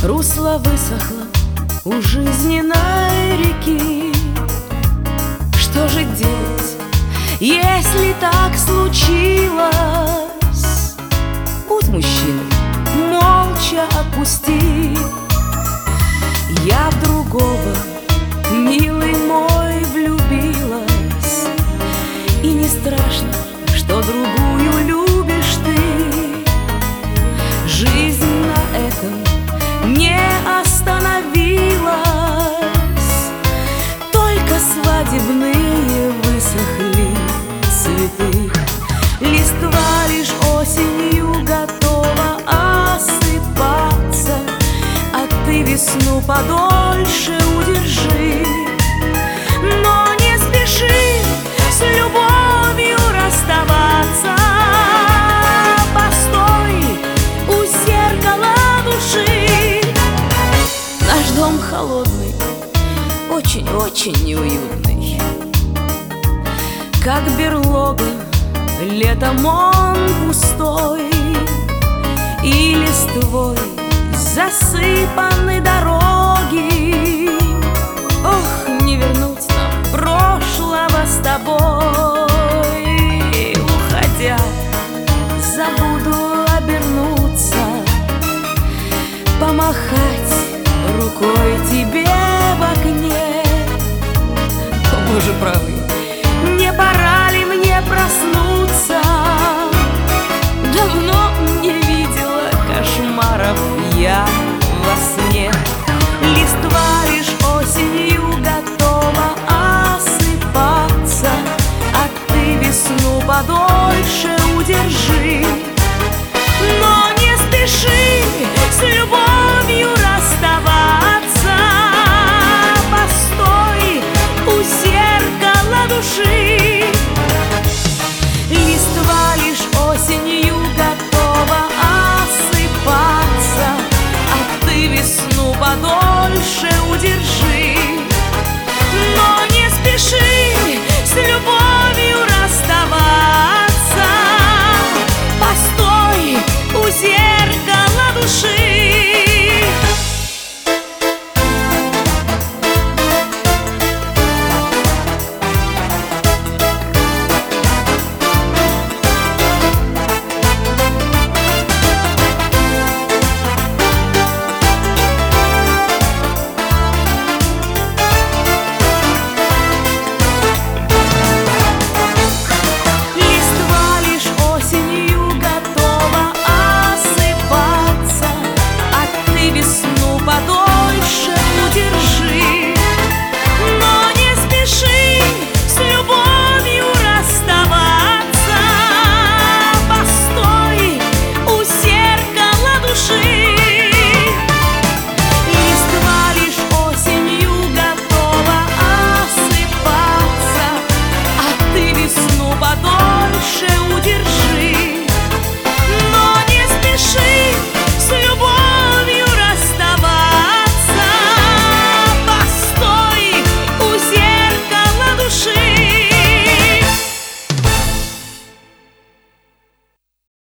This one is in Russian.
Русло высохло у жизненной реки. Что же делать, если так случилось? Путь мужчины молча отпусти. Я в другого, милый мой, влюбилась, и не страшно, что другую любишь ты. Жизнь на этом не остановилась, только свадебные высохли цветы. Листва лишь осенью готова осыпаться, а ты весну подольше удержи. Но не спеши с любовью расставаться. Постой у зеркала души. Наш дом холодный, очень-очень неуютный, как берлога, летом он пустой, и листвой засыпаны дороги. Ох, не вернуть нам прошлого с тобой. Уходя, забуду обернуться, помахать рукой тебе в окне. О, Боже правый, не пора ли мне проснуться? Давно не видела кошмаров я во сне. Листва лишь осенью готова осыпаться, а ты весну подольше удержи. Но не спеши с любовью расставаться. Постой у зеркала души. Листва лишь осенью готова осыпаться, а ты весну подольше удержи.